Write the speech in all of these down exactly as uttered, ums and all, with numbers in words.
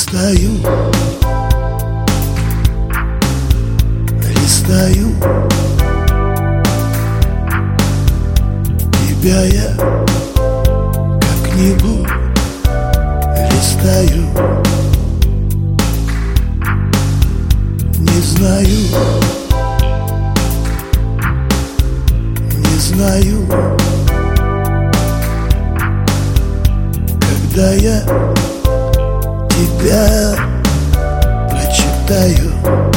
Листаю, листаю тебя я как книгу листаю. Не знаю, не знаю, когда я тебя прочитаю.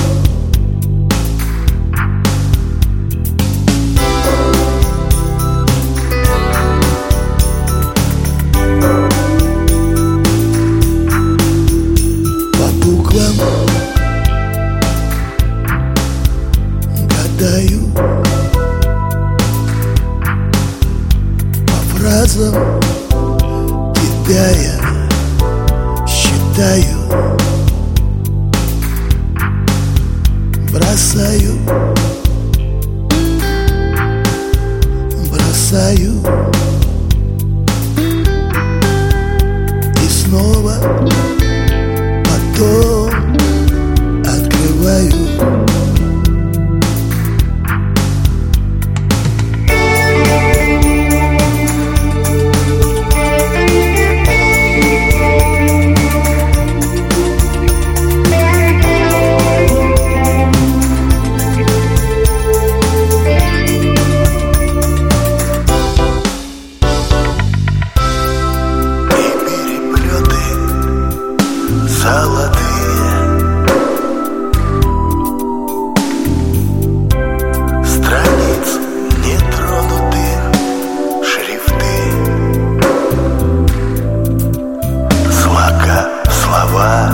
По буквам гадаю, по фразам тебя я считаю. Бросаю, бросаю и снова потом открываю. Золотые страниц нетронутых шрифты, слога в слова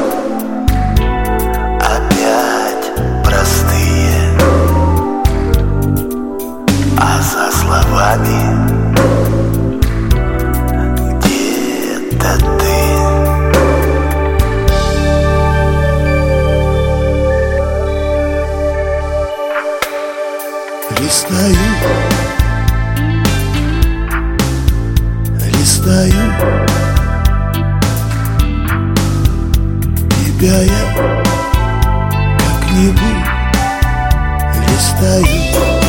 опять простые, а за словами где-то ты. Листаю, листаю тебя я как книгу листаю.